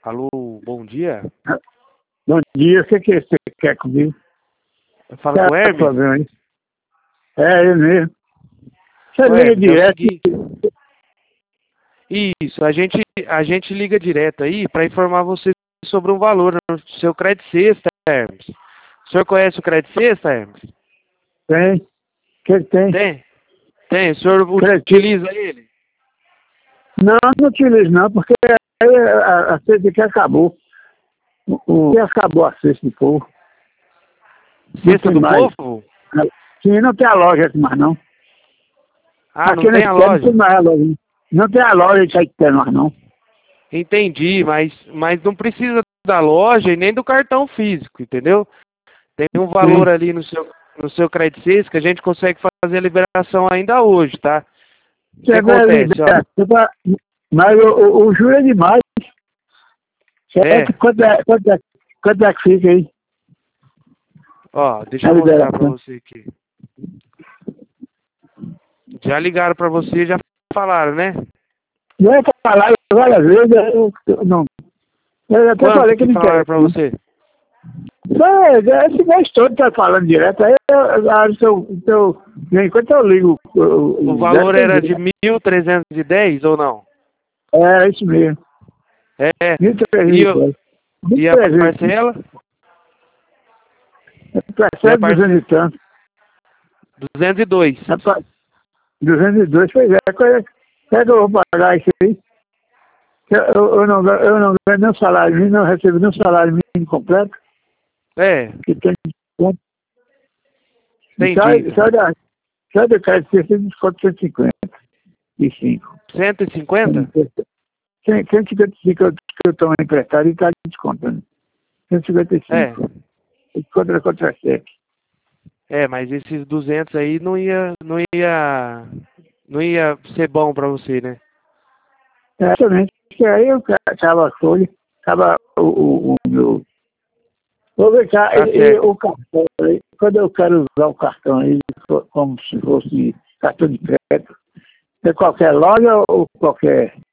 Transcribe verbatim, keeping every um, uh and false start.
Alô, bom dia. Bom dia, o que, que você quer comigo? Fala com o Hermes? É, eu mesmo. Você Ô, liga Hermes, é o direto. seguinte- Isso, a gente, a gente liga direto aí para informar você sobre um valor no seu crédito sexta, Hermes. O senhor conhece o crédito sexta, Hermes? Tem. O que que tem? Tem? Tem, o senhor Crédito. utiliza ele? Não, não utilizo não, porque aí a, a sexta aqui acabou. O, o, acabou a sexta do povo. Sexta do mais. povo? Sim, não tem a loja aqui mais não. Ah, aqui não tem a Não loja? tem mais a loja. Não tem a loja de Caetano mais não. Entendi, mas, mas não precisa da loja e nem do cartão físico, entendeu? Tem um valor Sim. ali no seu, no seu crédito sexta que a gente consegue fazer a liberação ainda hoje, tá? O que Você vai acontece, liberar. ó? Você vai- Mas o, o, o juro é demais. É, Certo? Quanto é, quanto é, quanto é que fica aí? ó, deixa A eu mostrar pra liberação. você aqui. Já ligaram pra você, já falaram, né? Não é pra falar várias vezes, eu, eu não. Eu até Quanto falei que que não falaram quero. pra você? Só, esse mês todo tá falando direto, aí eu, eu, eu, eu, eu, enquanto eu ligo. Eu, O valor era de mil trezentos e dez ou não? É, isso mesmo. É. Mil E, eu, trezentos. Mil e a trezentos. parcela? E a Parcela parcela? duzentos e tanto. duzentos e dois. duzentos e dois, pois é. Qual é que eu vou pagar isso aí? Eu, eu, eu, não, eu não ganho nem salário mínimo, não recebo nem salário mínimo completo. É, Que tem desconto. entendi. Só, só da, só do crédito você tem desconto cento e cinquenta e cinco. cento e cinquenta? cento e cinquenta e cinco que eu estou emprestado e está descontando. cento e cinquenta e É. cinco. Contra contra-cheque. É, mas esses duzentos aí não ia, não ia, não ia ser bom pra você, né? É, somente que aí eu acaba a folha, acaba o, o, o meu. Vou ver cá, Tá e, e certo. o cartão, aí, quando eu quero usar o cartão aí, como se fosse cartão de crédito, é qualquer loja ou qualquer